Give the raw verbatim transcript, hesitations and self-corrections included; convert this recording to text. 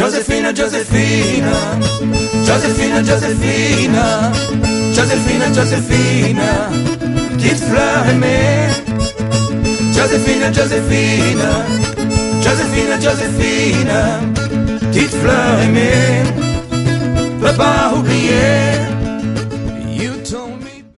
Joséphine, Joséphine, Joséphine, Joséphine, Joséphine, Joséphine, petite fleur aimée. Joséphine, Joséphine, Joséphine, Joséphine, petite fleur aimée. Peux pas oublier